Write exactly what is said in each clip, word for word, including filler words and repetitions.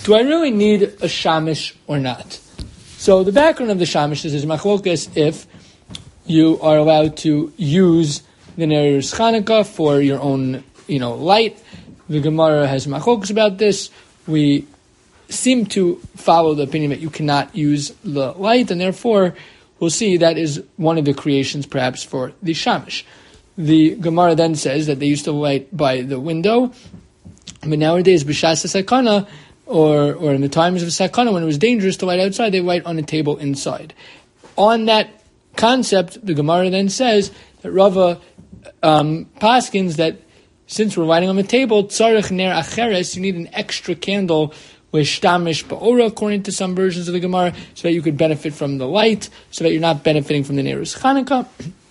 do I really need a shamish or not? So the background of the shamish is machlokas if you are allowed to use the Neirus Chanukah for your own, you know, light. The Gemara has machlokas about this. We seem to follow the opinion that you cannot use the light, and therefore we'll see that is one of the creations perhaps for the shamish. The Gemara then says that they used to light by the window, but nowadays b'shas sakana, or or in the times of sakana when it was dangerous to light outside, they light on a table inside. On that concept, the Gemara then says that Rava um, paskins that since we're lighting on the table, tzarich ner acheres, you need an extra candle with shtamish ba'ora, according to some versions of the Gemara, so that you could benefit from the light, so that you're not benefiting from the Neirus Chanukah.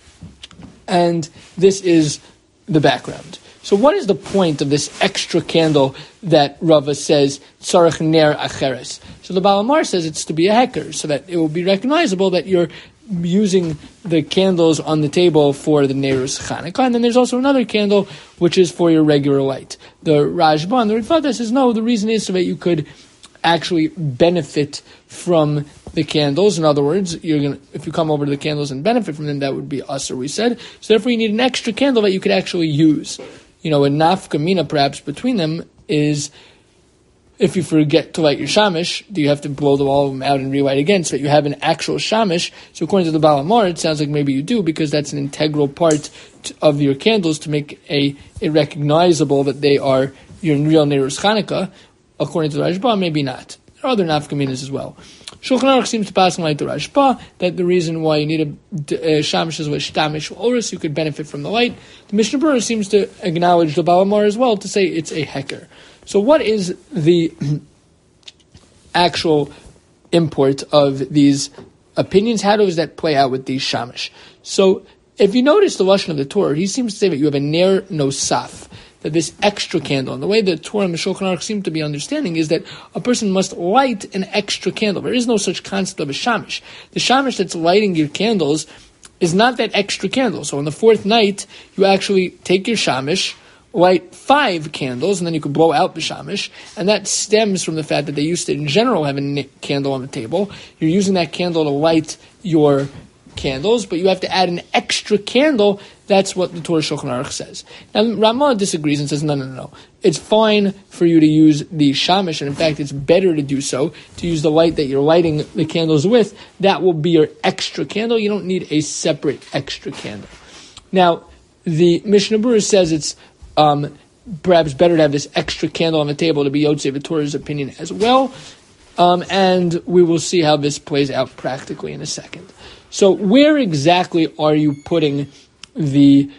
And this is the background. So what is the point of this extra candle that Rava says, tzarich ner acheres? So the Baal Amar says it's to be a heker, so that it will be recognizable that you're using the candles on the table for the Neirus Chanukah. And then there's also another candle, which is for your regular light. The Rashba and the Rifata says, no, the reason is so that you could actually benefit from the candles. In other words, you're gonna, if you come over to the candles and benefit from them, that would be usher, we said. So therefore you need an extra candle that you could actually use. You know, a nafka mina perhaps between them is, if you forget to light your shamish, do you have to blow the all of them out and relight again so that you have an actual shamish? So according to the Baal Amar, it sounds like maybe you do, because that's an integral part to, of your candles to make a it recognizable that they are your real Neirus Chanukah. According to the Rashba, maybe not. There are other nafkaminas as well. Shulchan Aruch seems to pass like the Rashba that the reason why you need a, a shamish is with shtamish oris, you could benefit from the light. The Mishnah Berurah seems to acknowledge the Baal Amar as well to say it's a heker. So what is the actual import of these opinions? How does that play out with these shamish? So if you notice the lashon of the Torah, he seems to say that you have a ner nosaf, that this extra candle, and the way the Torah and the Shulchan Aruch seem to be understanding is that a person must light an extra candle. There is no such concept of a shamish. The shamish that's lighting your candles is not that extra candle. So on the fourth night, you actually take your shamish, light five candles, and then you could blow out the shamish, and that stems from the fact that they used to, in general, have a candle on the table. You're using that candle to light your candles, but you have to add an extra candle. That's what the Torah Shulchan Aruch says. Now, Ramah disagrees and says, no, no, no, no. It's fine for you to use the shamish, and in fact, it's better to do so, to use the light that you're lighting the candles with. That will be your extra candle. You don't need a separate extra candle. Now, the Mishnah Berurah says it's Um, perhaps better to have this extra candle on the table to be Yotzei V'Torah's opinion as well. Um, and we will see how this plays out practically in a second. So where exactly are you putting the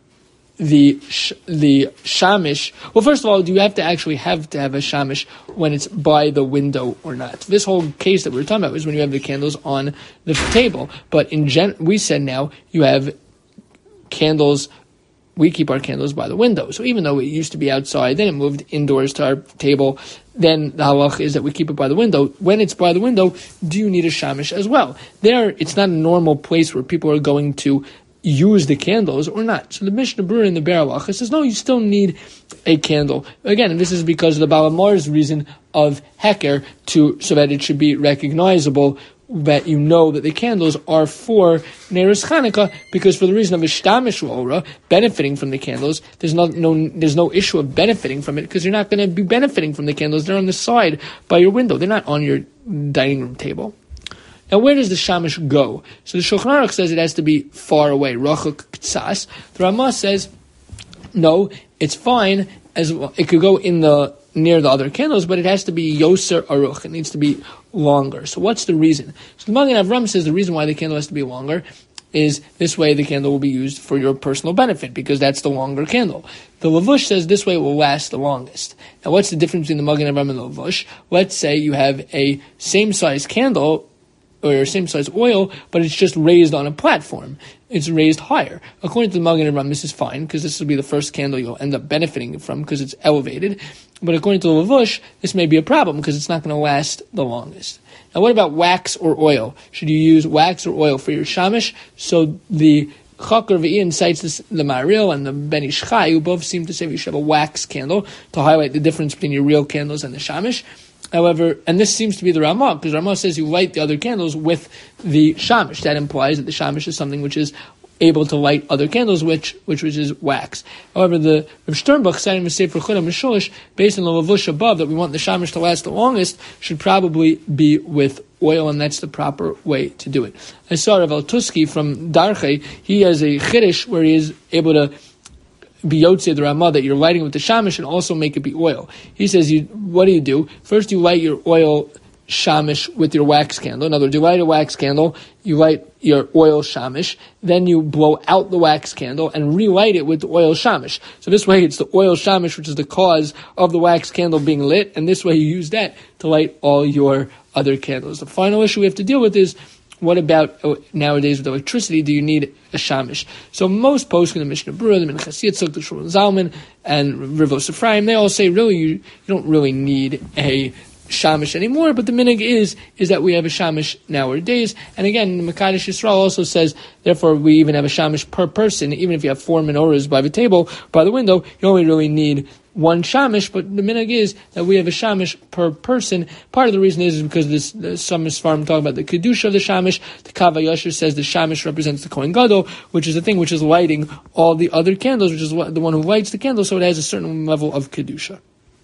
the sh- the shamish? Well, first of all, do you have to actually have to have a shamish when it's by the window or not? This whole case that we were talking about is when you have the candles on the table. But in gen- we said now you have candles. We keep our candles by the window. So even though it used to be outside, then it moved indoors to our table, then the halach is that we keep it by the window. When it's by the window, do you need a shamish as well? There, it's not a normal place where people are going to use the candles or not. So the Mishnah Berurah in the Be'er Halacha says, no, you still need a candle. Again, and this is because of the Baal Amar's reason of heker, to so that it should be recognizable that you know that the candles are for Neirus Chanukah, because for the reason of Ishtamish Ora, benefiting from the candles, there's no, no there's no issue of benefiting from it, because you're not going to be benefiting from the candles. They're on the side by your window. They're not on your dining room table. Now, where does the shamish go? So the Shulchan Aruch says it has to be far away, rachuk ktsas. The Ramah says, no, it's fine, as well. It could go in the near the other candles, but it has to be yoser aruch. It needs to be longer. So what's the reason? So the Magen Avram says the reason why the candle has to be longer is this way the candle will be used for your personal benefit, because that's the longer candle. The Lavush says this way it will last the longest. Now, what's the difference between the Magen Avram and the Lavush? Let's say you have a same-size candle or same-size oil, but it's just raised on a platform. It's raised higher. According to the Magen Avram, this is fine, because this will be the first candle you'll end up benefiting from, because it's elevated. But according to the Lavush, this may be a problem, because it's not going to last the longest. Now, what about wax or oil? Should you use wax or oil for your shamish? So the Chakar V'Ian cites this, the Maril and the Ben Ish Chai, who both seem to say you should have a wax candle to highlight the difference between your real candles and the shamish. However, and this seems to be the Ramah, because Ramah says you light the other candles with the shamish. That implies that the shamish is something which is able to light other candles, which which which is wax. However, the Rav Sternbuch citing the Sefer Chudim Mishulish, based on the Lavush above, that we want the shamish to last the longest, should probably be with oil, and that's the proper way to do it. I saw Rav Altuski from Darche. He has a chiddush where he is able to be yotzei the Ramah, that you're lighting with the shamish and also make it be oil. He says, you, what do you do? First, you light your oil shamish with your wax candle. In other words, you light a wax candle, you light your oil shamish, then you blow out the wax candle and relight it with the oil shamish. So this way, it's the oil shamish which is the cause of the wax candle being lit, and this way you use that to light all your other candles. The final issue we have to deal with is, what about uh, nowadays with electricity? Do you need a shamish? So most poskim, the Mishnah Berurah, the Minchas Yitzchak, the Shmuel Zalman, and Rivos Ephraim, they all say really you, you don't really need a shamish anymore, but the minig is is that we have a shamish nowadays. And again, the Mekadosh Yisrael also says, therefore we even have a shamish per person. Even if you have four menorahs by the table, by the window, you only really need one shamish, but the minig is that we have a shamish per person. Part of the reason is because this, the, some Sfarim talk about the kedusha of the shamish. The Kav HaYashar says the shamish represents the Kohen Gadol, which is the thing which is lighting all the other candles, which is what, the one who lights the candle, so it has a certain level of kedusha.